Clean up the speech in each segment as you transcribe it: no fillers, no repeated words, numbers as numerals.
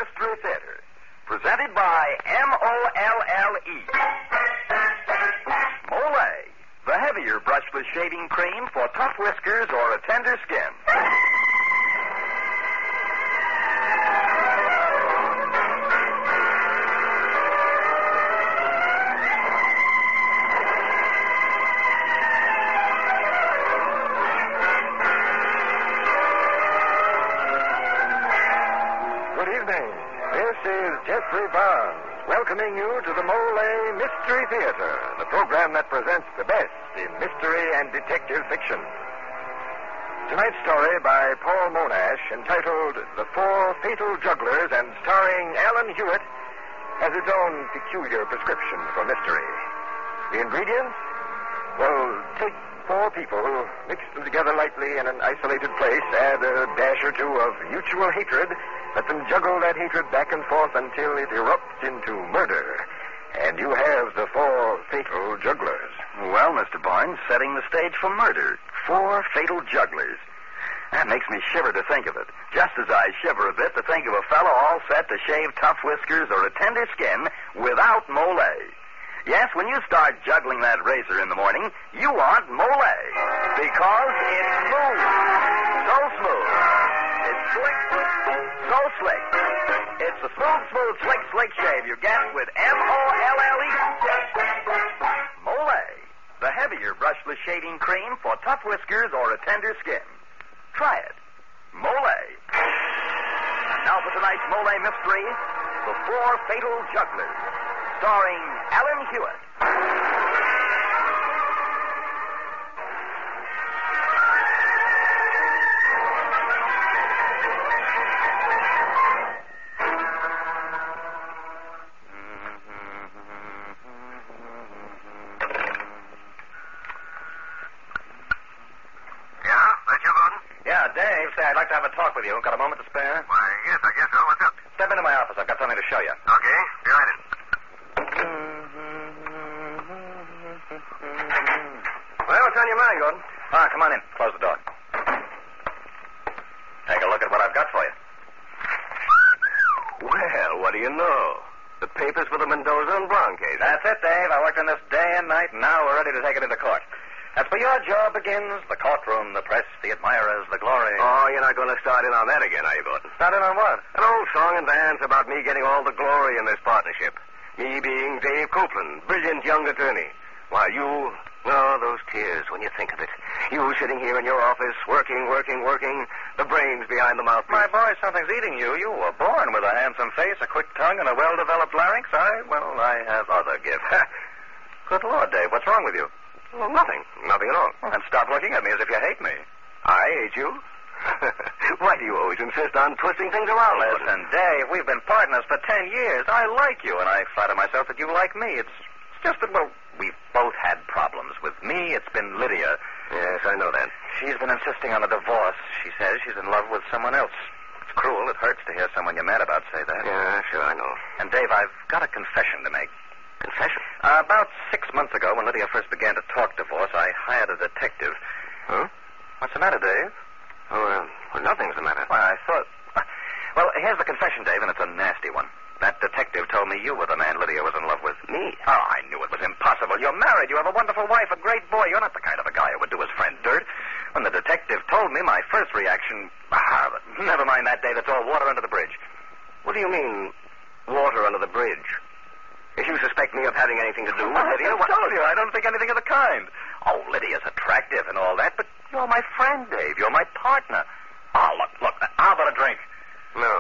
Mystery Theater. Presented by Molle. Molle, the heavier brushless shaving cream for tough whiskers or a tender skin. Jeffrey Barnes, welcoming you to the Molle Mystery Theater, the program that presents the best in mystery and detective fiction. Tonight's story by Paul Monash, entitled The Four Fatal Jugglers and starring Alan Hewitt, has its own peculiar prescription for mystery. The ingredients? Well, take 4 people, mix them together lightly in an isolated place, add a dash or 2 of mutual hatred, let them juggle that hatred back and forth until it erupts into murder. And you have the 4 fatal jugglers. Well, Mr. Barnes, setting the stage for murder. 4 fatal jugglers. That makes me shiver to think of it. Just as I shiver a bit to think of a fellow all set to shave tough whiskers or a tender skin without Molle. Yes, when you start juggling that razor in the morning, you want Molle. Because it's smooth. So smooth. It's slick. So slick. It's the smooth, slick shave you get with Molle. Molle, the heavier brushless shaving cream for tough whiskers or a tender skin. Try it. Molle. Now for tonight's Molle mystery, The 4 Fatal Jugglers, starring Alan Hewitt. I'd like to have a talk with you. Got a moment to spare? Why, yes, I guess so. What's up? Step into my office. I've got something to show you. Okay, be right in. Well, what's on your mind, Gordon? Come on in. Close the door. Take a look at what I've got for you. Well, what do you know? The papers for the Mendoza and Brown case. That's it, Dave. I worked on this day and night, and now we're ready to take it into court. As for your job begins, the courtroom, the press, the admirers, the glory. Oh, you're not going to start in on that again, are you, Gordon? Start in on what? An old song and dance about me getting all the glory in this partnership. Me being Dave Copeland, brilliant young attorney. While you... Oh, those tears when you think of it. You sitting here in your office, working, the brains behind the mouthpiece. My boy, something's eating you. You were born with a handsome face, a quick tongue, and a well-developed larynx. I have other gifts. Good Lord, Dave, what's wrong with you? Well, nothing at all. Well, then stop looking at me as if you hate me. I hate you? Why do you always insist on twisting things around? Listen, Dave, we've been partners for 10 years. I like you, and I flatter myself that you like me. It's just that, well, we've both had problems. With me, it's been Lydia. Yes, I know that. She's been insisting on a divorce. She says she's in love with someone else. It's cruel. It hurts to hear someone you're mad about say that. Yeah, sure, I know. And, Dave, I've got a confession to make. Confession? About 6 months ago, when Lydia first began to talk divorce, I hired a detective. Huh? What's the matter, Dave? Oh, well, nothing's the matter. Well, I thought... Well, here's the confession, Dave, and it's a nasty one. That detective told me you were the man Lydia was in love with. Me? Oh, I knew it was impossible. You're married. You have a wonderful wife, a great boy. You're not the kind of a guy who would do his friend dirt. When the detective told me, my first reaction... never mind that, Dave. It's all water under the bridge. What do you mean, water under the bridge? If you suspect me of having anything to do with Lydia... I told you, I don't think anything of the kind. Oh, Lydia's attractive and all that, but you're my friend, Dave. You're my partner. Oh, look, how about a drink? No.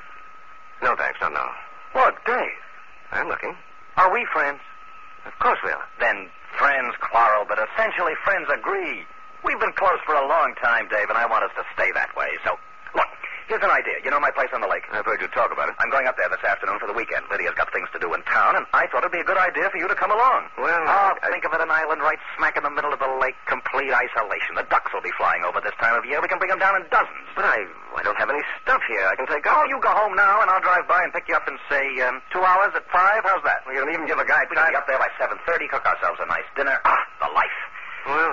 No, thanks, not now. Look, Dave. I'm looking. Are we friends? Of course we are. Then friends quarrel, but essentially friends agree. We've been close for a long time, Dave, and I want us to stay that way. So, look, here's an idea. You know my place on the lake? I've heard you talk about it. I'm going up there this afternoon for the weekend. Lydia's got things to do in town, and I thought it'd be a good idea for you to come along. Well, think of it, an island right smack in the middle of the lake, complete isolation. The ducks will be flying over this time of year. We can bring them down in dozens. But I don't have any stuff here I can take up. Oh, you go home now, and I'll drive by and pick you up in, say, 2 hours at 5. How's that? Well, you don't even give a guide We can be up there by 7:30, cook ourselves a nice dinner. The life. Well,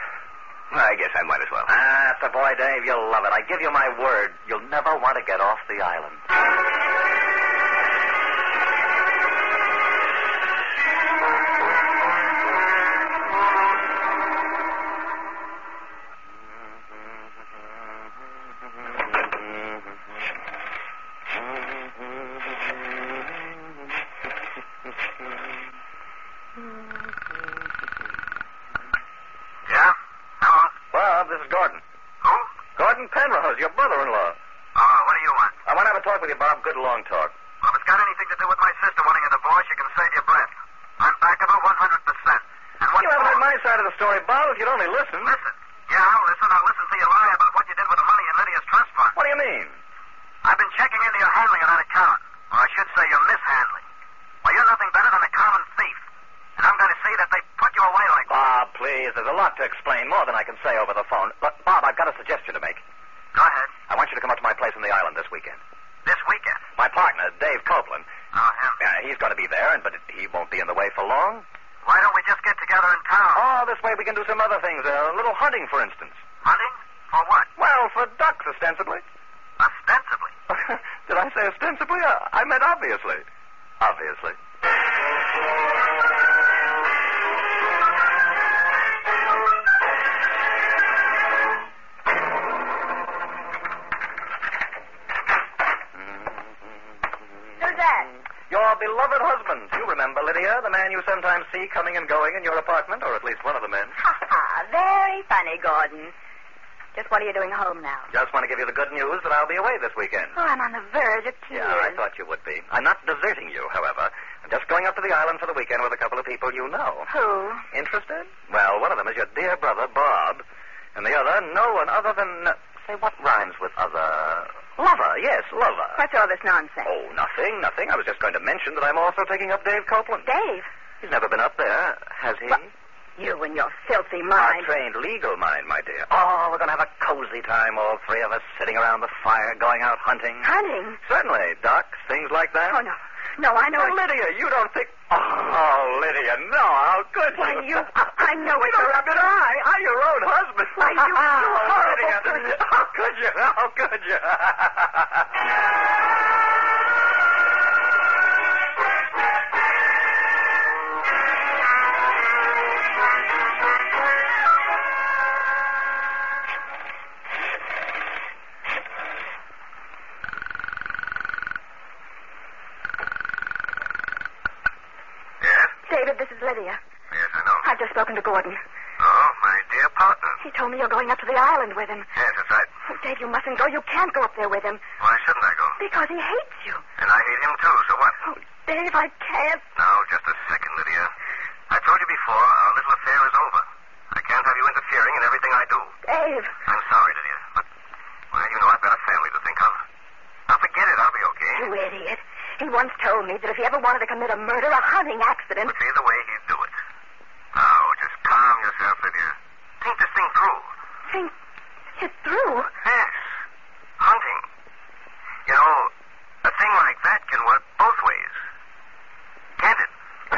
I guess I might as well. That's the boy, Dave. You'll love it. I give you my word. You'll never want to get off the island. Gordon. Who? Gordon Penrose, your brother-in-law. Oh, what do you want? I want to have a talk with you, Bob. Good long talk. Well, if it's got anything to do with my sister wanting a divorce, you can save your breath. I'm back of her 100%. And what You haven't heard my side of the story, Bob. If you'd only listen. Listen. Yeah, I'll listen. I'll listen to you lie about what you did with the money in Lydia's trust fund. What do you mean? I've been checking into your handling of that account. Or I should say your mishandling. Well, you're nothing better than a common thief. And I'm going to see that they put you away like that. Bob, please. There's a lot to explain, more than I can say over the phone. Look, Bob, I've got a suggestion to make. Go ahead. I want you to come up to my place on the island this weekend. This weekend. My partner, Dave Copeland. Oh, him. He's going to be there, but he won't be in the way for long. Why don't we just get together in town? Oh, this way we can do some other things. A little hunting, for instance. Hunting? For what? Well, for ducks, ostensibly. Ostensibly. Did I say ostensibly? I meant obviously. Obviously. Who's that? Your beloved husband. You remember, Lydia, the man you sometimes see coming and going in your apartment, or at least one of the men. Ha ha, very funny, Gordon. Just what are you doing home now? Just want to give you the good news that I'll be away this weekend. Oh, I'm on the verge of tears. Yeah, I thought you would be. I'm not deserting you, however. I'm just going up to the island for the weekend with a couple of people you know. Who? Interested? Well, one of them is your dear brother, Bob. And the other, no one other than... say, what rhymes with other... Lover, yes, Lover. What's all this nonsense? Oh, nothing. I was just going to mention that I'm also taking up Dave Copeland. Dave? He's never been up there, has he? What? You and your filthy Our mind. trained legal mind, my dear. Oh, we're going to have a cozy time, all three of us, sitting around the fire, going out hunting. Hunting? Certainly, ducks, things like that. Oh, no. No, I know. Oh, Lydia, you don't think... Oh, Lydia, no, how could Why, you? I know You it's don't have to lie. I'm your own husband. Why, you horrible Lydia, person. how could you? How could you? Yes? David, this is Lydia. Yes, I know. I've just spoken to Gordon. Oh, my dear partner. He told me you're going up to the island with him. Yes, that's right. Oh, Dave, you mustn't go. You can't go up there with him. Why shouldn't I go? Because he hates you. And I hate him too, so what? Oh, Dave, I can't. Now, just a second, Lydia. I told you before, our little affair is over. I can't have you interfering in everything I do. Dave. I'm sorry, Lydia, but, well, you know I've got a family to think of. Now, forget it. I'll be okay. You idiot. He once told me that if he ever wanted to commit a murder, a hunting accident... Would be the way he'd do it. Now, just calm yourself, Lydia. Think this thing through. Think it through. Yes. Hunting. You know, a thing like that can work both ways. Can't it?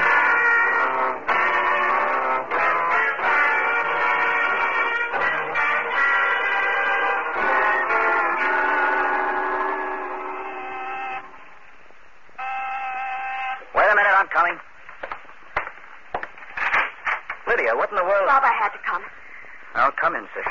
Wait a minute, I'm coming. Lydia, what in the world... Bob, I had to come. Oh, come in, sis.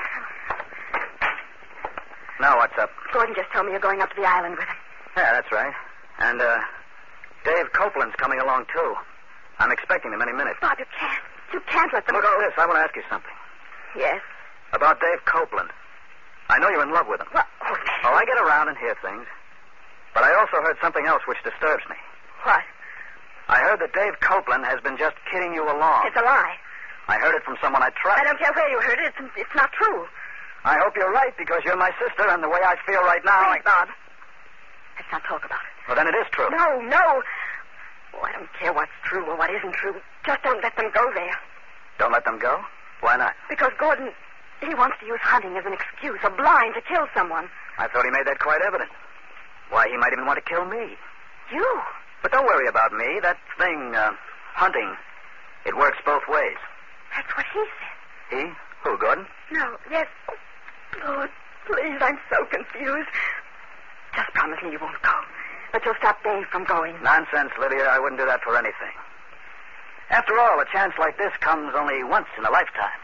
Now, what's up? Gordon just told me you're going up to the island with him. Yeah, that's right. And, Dave Copeland's coming along, too. I'm expecting him any minute. Bob, you can't. You can't let them Look go. at this. I want to ask you something. Yes. About Dave Copeland. I know you're in love with him. What? Oh, I get around and hear things. But I also heard something else which disturbs me. What? I heard that Dave Copeland has been just kidding you along. It's a lie. I heard it from someone I trust. I don't care where you heard it. It's not true. I hope you're right, because you're my sister, and the way I feel right now... Please, Bob. Let's not talk about it. Well, then it is true. No. Oh, I don't care what's true or what isn't true. Just don't let them go there. Don't let them go? Why not? Because Gordon, he wants to use hunting as an excuse, a blind to kill someone. I thought he made that quite evident. Why, he might even want to kill me. You? But don't worry about me. That thing, hunting, it works both ways. That's what he said. He? Who, Gordon? No, yes. Lord, please, I'm so confused. Just promise me you won't go. But you'll stop Dave from going. Nonsense, Lydia. I wouldn't do that for anything. After all, a chance like this comes only once in a lifetime.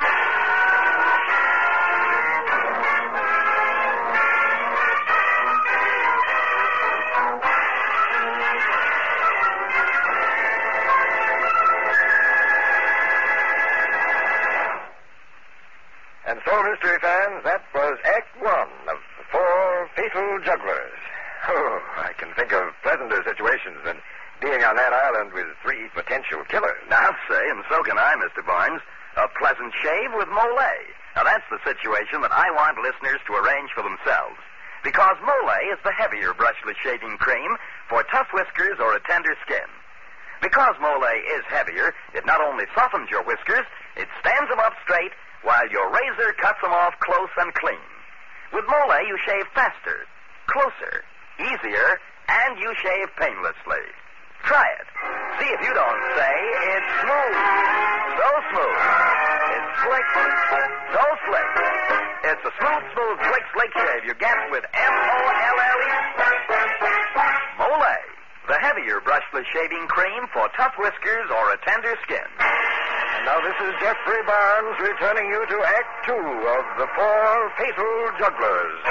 And So, mystery fans, that was Act One of The Four Fatal Jugglers. Oh, I can think of pleasanter situations than being on that island with three potential killers. I'll say, and so can I, Mr. Barnes. A pleasant shave with Molay. Now, that's the situation that I want listeners to arrange for themselves. Because Molay is the heavier brushless shaving cream for tough whiskers or a tender skin. Because Molay is heavier, it not only softens your whiskers, it stands them up straight while your razor cuts them off close and clean. With Molay, you shave faster, closer, easier, and you shave painlessly. Try it. See if you don't say it's smooth. So smooth. It's slick. So slick. It's a smooth, slick shave you get with M-O-L-L-E. Molay, the heavier brushless shaving cream for tough whiskers or a tender skin. And now this is Jeffrey Barnes returning you to Act Two of The Four Fatal Jugglers.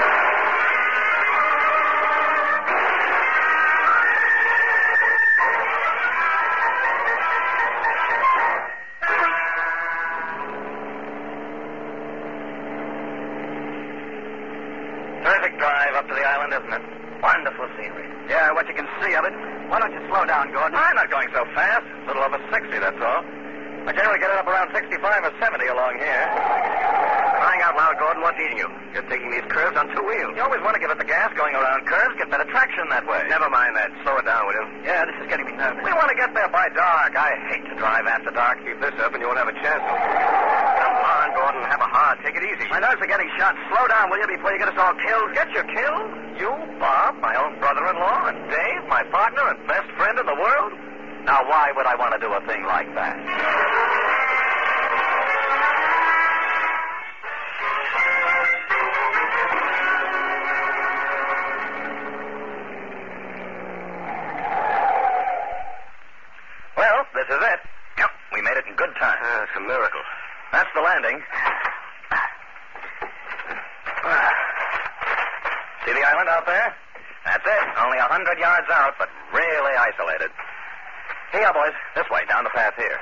Up to the island, isn't it? Wonderful scenery. Yeah, what you can see of it. Why don't you slow down, Gordon? I'm not going so fast. A little over 60, that's all. I generally get it up around 65 or 70 along here. Crying out loud, Gordon, what's eating you? You're taking these curves on two wheels. You always want to give it the gas going around curves, get better traction that way. Never mind that. Slow it down, will you? Yeah, this is getting me nervous. We want to get there by dark. I hate to drive after dark. Keep this up and you won't have a chance. Come on, Gordon. Have a heart. Take it easy. My nerves are getting shot. Slow down, will you, before you get us all killed? Get you killed? You, Bob, my own brother-in-law, and Dave, my partner and best friend in the world? Now, why would I want to do a thing like that? Well, this is it. Yep, we made it in good time. It's a miracle. That's the landing. See the island out there? That's it. Only 100 yards out, but really isolated. Hey, boys. This way, down the path here.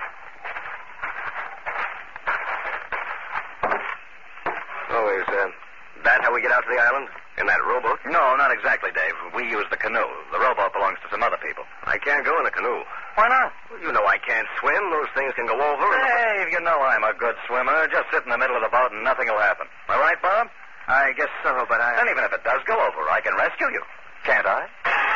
Oh, is that how we get out to the island? In that rowboat? No, not exactly, Dave. We use the canoe. The rowboat belongs to some other people. I can't go in a canoe. Why not? Well, you know I can't swim. Those things can go over. Dave, you know I'm a good swimmer. Just sit in the middle of the boat and nothing will happen. Am I right, Bob? I guess so, but Then even if it does go over, I can rescue you. Can't I?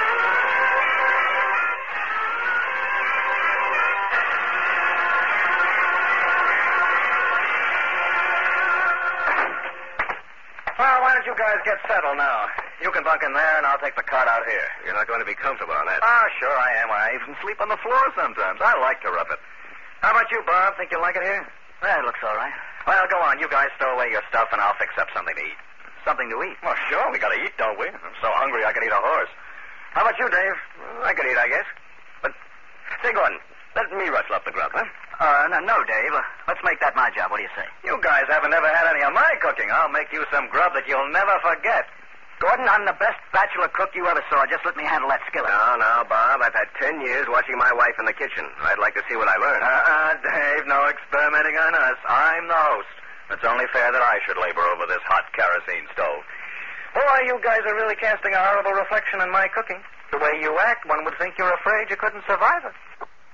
Well, why don't you guys get settled now? You can bunk in there, and I'll take the cot out here. You're not going to be comfortable on that. Ah, sure I am. I even sleep on the floor sometimes. I like to rub it. How about you, Bob? Think you'll like it here? Well, it looks all right. Well, go on. You guys stow away your stuff, and I'll fix up something to eat. Something to eat. Well, sure. We got to eat, don't we? I'm so hungry I could eat a horse. How about you, Dave? Well, I could eat, I guess. But, say, Gordon, let me rustle up the grub, huh? No, Dave. Let's make that my job. What do you say? You guys haven't ever had any of my cooking. I'll make you some grub that you'll never forget. Gordon, I'm the best bachelor cook you ever saw. Just let me handle that skillet. No, Bob. I've had 10 years watching my wife in the kitchen. I'd like to see what I learned. Dave, no experimenting on us. I'm the host. It's only fair that I should labor over this hot kerosene stove. Boy, you guys are really casting a horrible reflection in my cooking. The way you act, one would think you're afraid you couldn't survive it.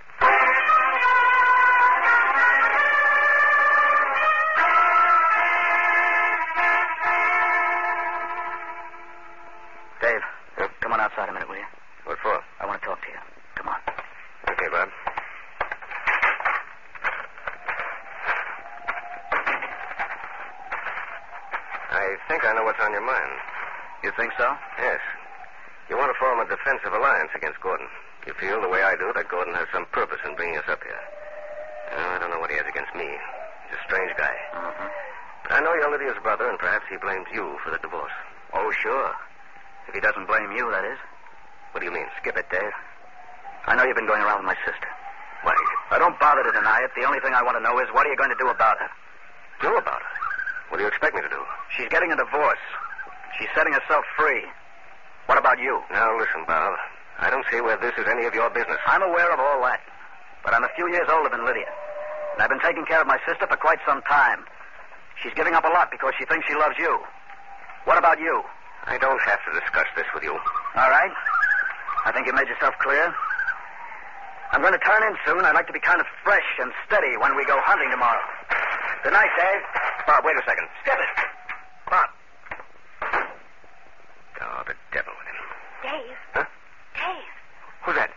Dave, come on outside a minute, will you? What for? I want to talk to you. Come on. Okay, Bob. I think I know what's on your mind. You think so? Yes. You want to form a defensive alliance against Gordon. You feel the way I do that Gordon has some purpose in bringing us up here. I don't know what he has against me. He's a strange guy. Mm-hmm. But I know you're Lydia's brother, and perhaps he blames you for the divorce. Oh, sure. If he doesn't blame you, that is. What do you mean? Skip it, Dave. I know you've been going around with my sister. Why? I don't bother to deny it. The only thing I want to know is, what are you going to do about her? Do about her? What do you expect me to do? She's getting a divorce. She's setting herself free. What about you? Now, listen, Bob. I don't see where this is any of your business. I'm aware of all that. But I'm a few years older than Lydia. And I've been taking care of my sister for quite some time. She's giving up a lot because she thinks she loves you. What about you? I don't have to discuss this with you. All right. I think you made yourself clear. I'm going to turn in soon. I'd like to be kind of fresh and steady when we go hunting tomorrow. Good night, Dave. Bob, wait a second. Step it. Bob. Oh, the devil with him. Dave. Huh? Dave. Who's that?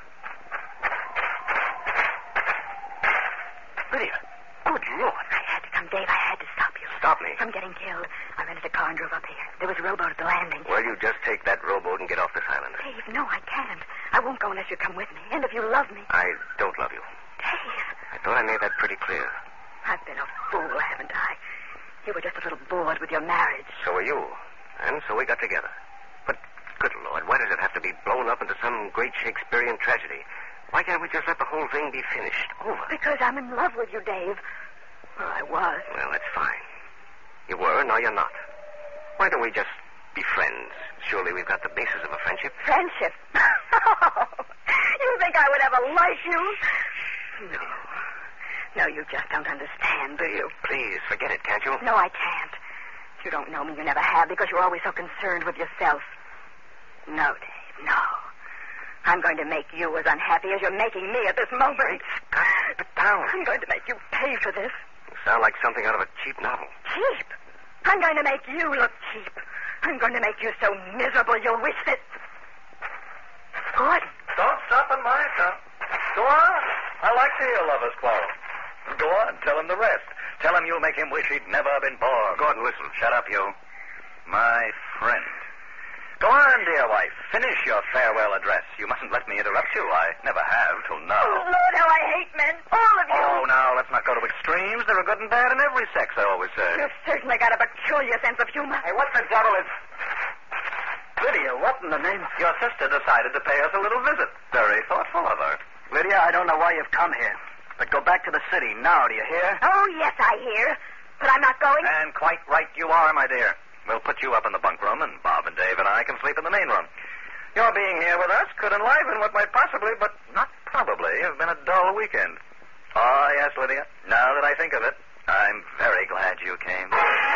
Lydia. Good Lord. I had to come, Dave. I had to stop you. Stop me. From getting killed. I rented a car and drove up here. There was a rowboat at the landing. Well, you just take that rowboat and get off this island. Dave, no, I can't. I won't go unless you come with me. And if you love me. I don't love you. Dave. I thought I made that pretty clear. I've been a fool, haven't I? You were just a little bored with your marriage. So were you. And so we got together. But, good Lord, why does it have to be blown up into some great Shakespearean tragedy? Why can't we just let the whole thing be finished? Over. Because I'm in love with you, Dave. Well, I was. Well, that's fine. You were, now you're not. Why don't we just be friends? Surely we've got the basis of a friendship. Friendship? You think I would ever like you? No. No, you just don't understand, do you? Please, forget it, can't you? No, I can't. You don't know me. You never have because you're always so concerned with yourself. No, Dave, no. I'm going to make you as unhappy as you're making me at this moment. Great Scott, keep it down. I'm going to make you pay for this. You sound like something out of a cheap novel. Cheap? I'm going to make you look cheap. I'm going to make you so miserable you'll wish that... Gordon. Don't stop on my account. Go on. I like to hear lovers quarrel. Go on, tell him the rest. Tell him you'll make him wish he'd never been born. Gordon, listen. Shut up, you. My friend. Go on, dear wife. Finish your farewell address. You mustn't let me interrupt you. I never have till now. Oh, Lord, how I hate men. All of you. Oh, now, let's not go to extremes. There are good and bad in every sex, I always say. You've certainly got a peculiar sense of humor. Hey, what the devil is... Lydia, what in the name of... Your sister decided to pay us a little visit. Very thoughtful of her. Lydia, I don't know why you've come here. But go back to the city now, do you hear? Oh, yes, I hear. But I'm not going. And quite right you are, my dear. We'll put you up in the bunk room, and Bob and Dave and I can sleep in the main room. Your being here with us could enliven what might possibly, but not probably, have been a dull weekend. Oh, yes, Lydia. Now that I think of it, I'm very glad you came.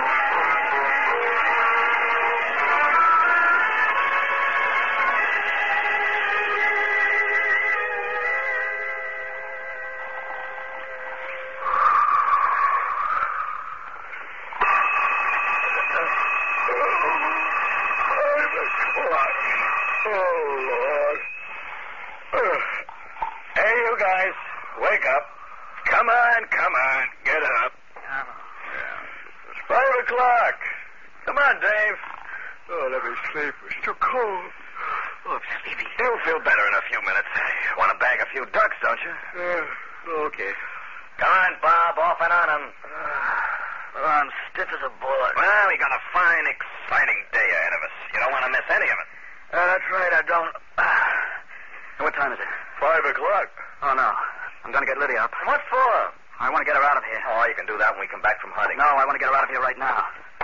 Hey, you guys, wake up. Come on, get up. It's 5 o'clock. Come on, Dave. Oh, let me sleep. It's too cold. Oh, I'm sleepy. You'll feel better in a few minutes. Want to bag a few ducks, don't you? Okay. Come on, Bob, off and on 'em. I'm stiff as a board. Well, we got a fine, exciting day ahead of us. You don't want to miss any of it. That's right, I don't... What time is it? 5 o'clock. Oh, no. I'm going to get Lydia up. What for? I want to get her out of here. Oh, you can do that when we come back from hunting. No, I want to get her out of here right now.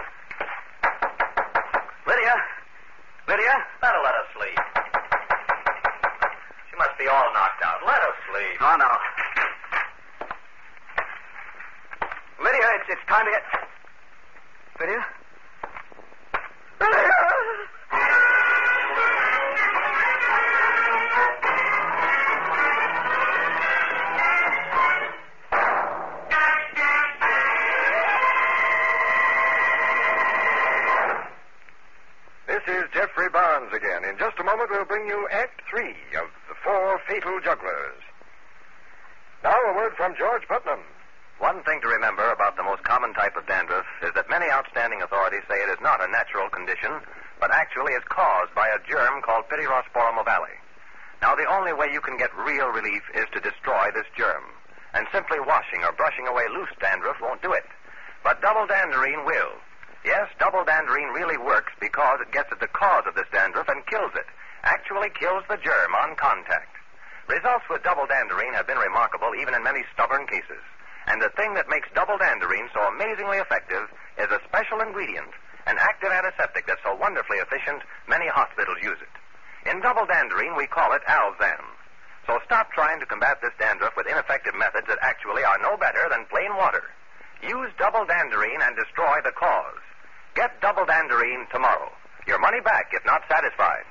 Lydia? Lydia? Let her sleep. She must be all knocked out. Let her sleep. Oh, no. Lydia, it's time to get... Lydia? Lydia! This is Jeffrey Barnes again. In just a moment, we'll bring you Act 3 of The Four Fatal Jugglers. Now, a word from George Putnam. One thing to remember about the most common type of dandruff is that many outstanding authorities say it is not a natural condition, but actually is caused by a germ called Pityrosporum ovale. Now, the only way you can get real relief is to destroy this germ, and simply washing or brushing away loose dandruff won't do it. But double danderine will. Yes, double danderine really works because it gets at the cause of this dandruff and kills it. Actually kills the germ on contact. Results with double danderine have been remarkable even in many stubborn cases. And the thing that makes double danderine so amazingly effective is a special ingredient, an active antiseptic that's so wonderfully efficient, many hospitals use it. In double danderine, we call it Alzan. So stop trying to combat this dandruff with ineffective methods that actually are no better than plain water. Use Double Danderine and destroy the cause. Get Double Danderine tomorrow. Your money back if not satisfied.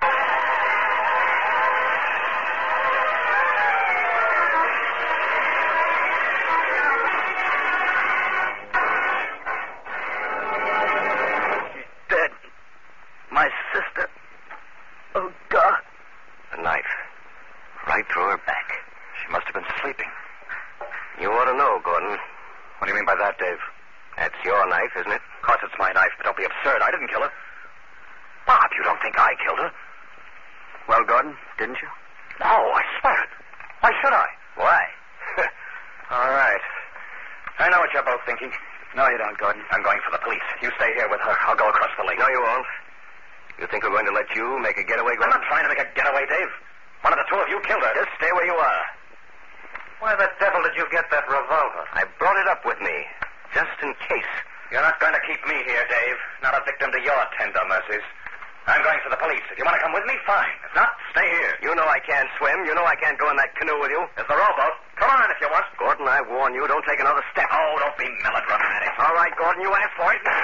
She's dead. My sister. Oh, God. The knife. Right through her back. She must have been sleeping. You ought to know, Gordon. What do you mean by that, Dave? That's your knife, isn't it? Of course it's my knife, but don't be absurd. I didn't kill her. Bob, you don't think I killed her? Well, Gordon, didn't you? No, I swear it. Why should I? Why? All right. I know what you're both thinking. No, you don't, Gordon. I'm going for the police. You stay here with her. I'll go across the lake. No, you won't. You think we're going to let you make a getaway, I'm Gordon? not trying to make a getaway, Dave. One of the two of you killed her. Just stay where you are. Why the devil did you get that revolver? I brought it up with me, just in case. You're not going to keep me here, Dave. Not a victim to your tender mercies. I'm going for the police. If you want to come with me, fine. If not, stay here. You know I can't swim. You know I can't go in that canoe with you. There's the rowboat. Come on if you want. Gordon, I warn you, don't take another step. Oh, don't be melodramatic. All right, Gordon, you asked for it.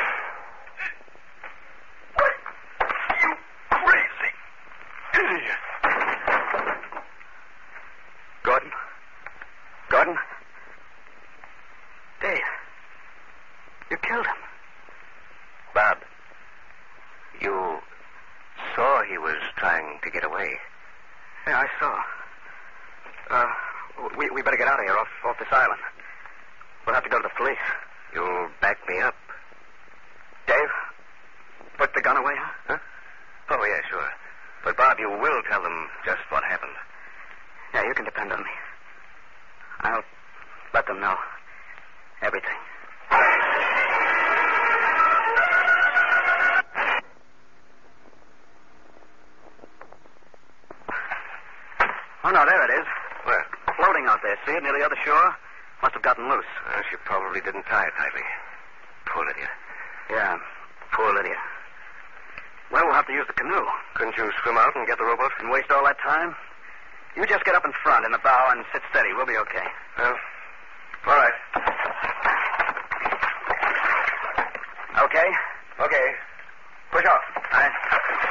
You crazy idiot. Gordon? Gordon? Dave. You killed him. Bob, you saw he was trying to get away. Yeah, I saw. We better get out of here, off this island. We'll have to go to the police. You'll back me up. Dave, put the gun away, huh? Oh, yeah, sure. But, Bob, you will tell them just what happened. Yeah, you can depend on me. I'll let them know. Everything. Oh, no, there it is. Where? Floating out there. See it near the other shore? Must have gotten loose. She probably didn't tie it tightly. Poor Lydia. Yeah, poor Lydia. Well, we'll have to use the canoe. Couldn't you swim out and get the rowboat? And waste all that time? You just get up in front in the bow and sit steady. We'll be okay. Well, all right. Okay? Okay. Push off. All right.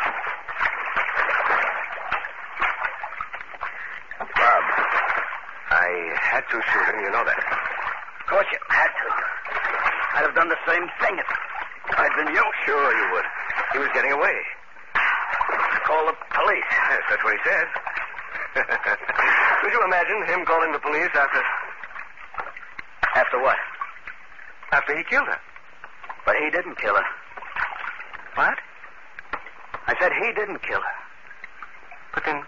Bob, I had to shoot him, you know that. Of course you had to. I'd have done the same thing if I'd been you. Sure you would. He was getting away. Call the police. Yes, that's what he said. Could you imagine him calling the police after... After what? After he killed her? But he didn't kill her. What? I said he didn't kill her. But then...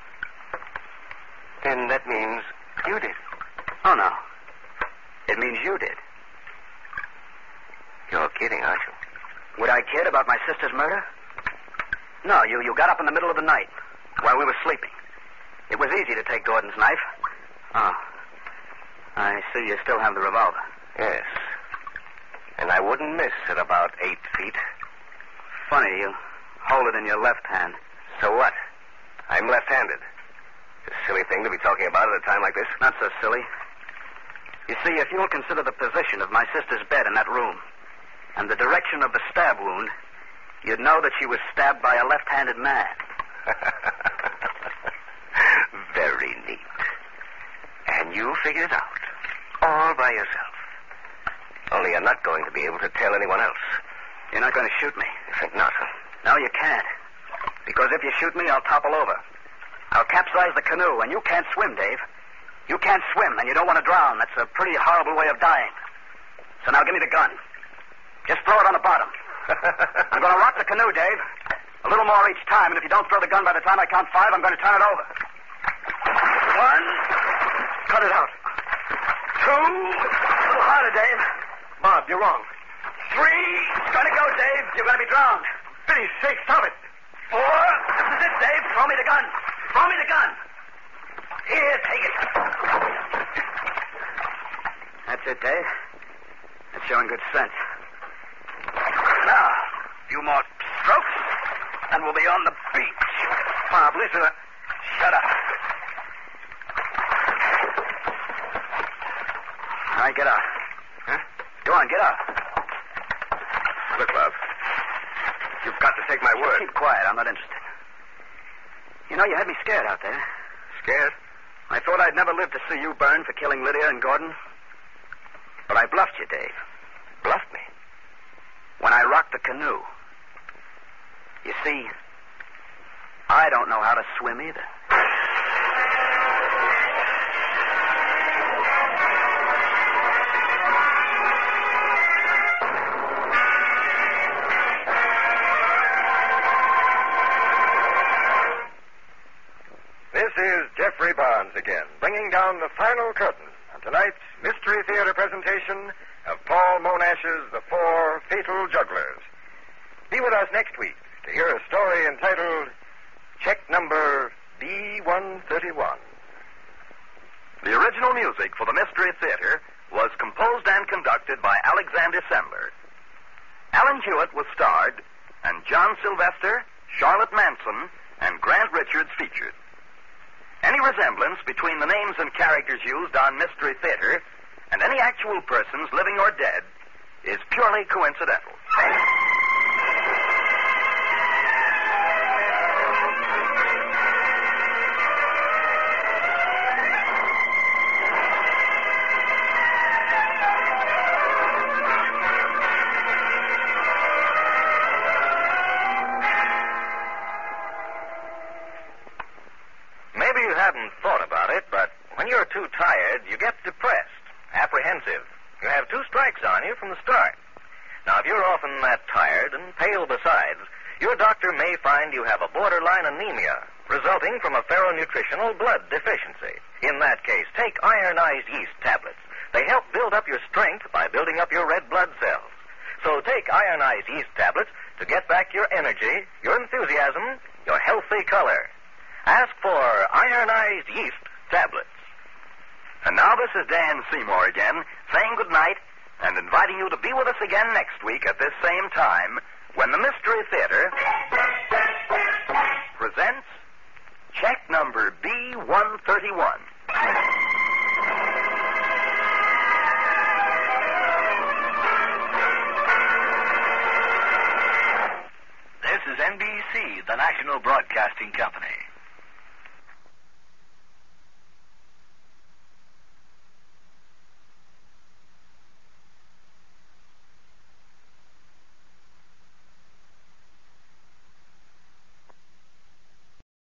Then that means you did. Oh, no. It means you did. You're kidding, aren't you? Would I kid about my sister's murder? No, you got up in the middle of the night while we were sleeping. It was easy to take Gordon's knife. Oh. I see you still have the revolver. Yes. And I wouldn't miss at about 8 feet. Funny, you hold it in your left hand. So what? I'm left-handed. It's a silly thing to be talking about at a time like this. Not so silly. You see, if you'll consider the position of my sister's bed in that room and the direction of the stab wound, you'd know that she was stabbed by a left-handed man. Very neat. And you figured it out. All by yourself. Only you're not going to be able to tell anyone else. You're not going to shoot me. You think not, huh? No, you can't. Because if you shoot me, I'll topple over. I'll capsize the canoe, and you can't swim, Dave. You can't swim, and you don't want to drown. That's a pretty horrible way of dying. So now give me the gun. Just throw it on the bottom. I'm going to rock the canoe, Dave. A little more each time, and if you don't throw the gun by the time I count 5, I'm going to turn it over. 1. Cut it out. 2. A little harder, Dave. Bob, you're wrong. 3. It's going to go, Dave. You're going to be drowned. Please, sake, stop it. 4. This is it, Dave. Throw me the gun. Throw me the gun. Here, take it. That's it, Dave. That's showing good sense. Now, a few more strokes, and we'll be on the beach. Bob, listen. Shut up. All right, get out. Huh? Go on, on, get out. Look, love. You've got to take my word. Keep quiet. I'm not interested. You know, you had me scared out there. Scared? I thought I'd never live to see you burn for killing Lydia and Gordon. But I bluffed you, Dave. Bluffed me? When I rocked the canoe. You see, I don't know how to swim either. This is Jeffrey Barnes again, bringing down the final curtain on tonight's Mystery Theater presentation of Paul Monash's The Four Fatal Jugglers. Be with us next week to hear a story entitled Check Number B131. The original music for the Mystery Theater was composed and conducted by Alexander Sendler. Alan Hewitt was starred, and John Sylvester, Charlotte Manson, and Grant Richards featured. Any resemblance between the names and characters used on Mystery Theater and any actual persons, living or dead, is purely coincidental. Maybe you haven't thought about it, but when you're too tired, you get depressed, apprehensive. You have two strikes on you from the start. Now, if you're often that tired and pale besides, your doctor may find you have a borderline anemia resulting from a ferronutritional blood deficiency. In that case, take ironized yeast tablets. They help build up your strength by building up your red blood cells. So take ironized yeast tablets to get back your energy, your enthusiasm, your healthy color. Ask for ironized yeast tablets. And now this is Dan Seymour again, saying good night and inviting you to be with us again next week at this same time when the Mystery Theater presents Check Number B131. This is NBC, the National Broadcasting Company.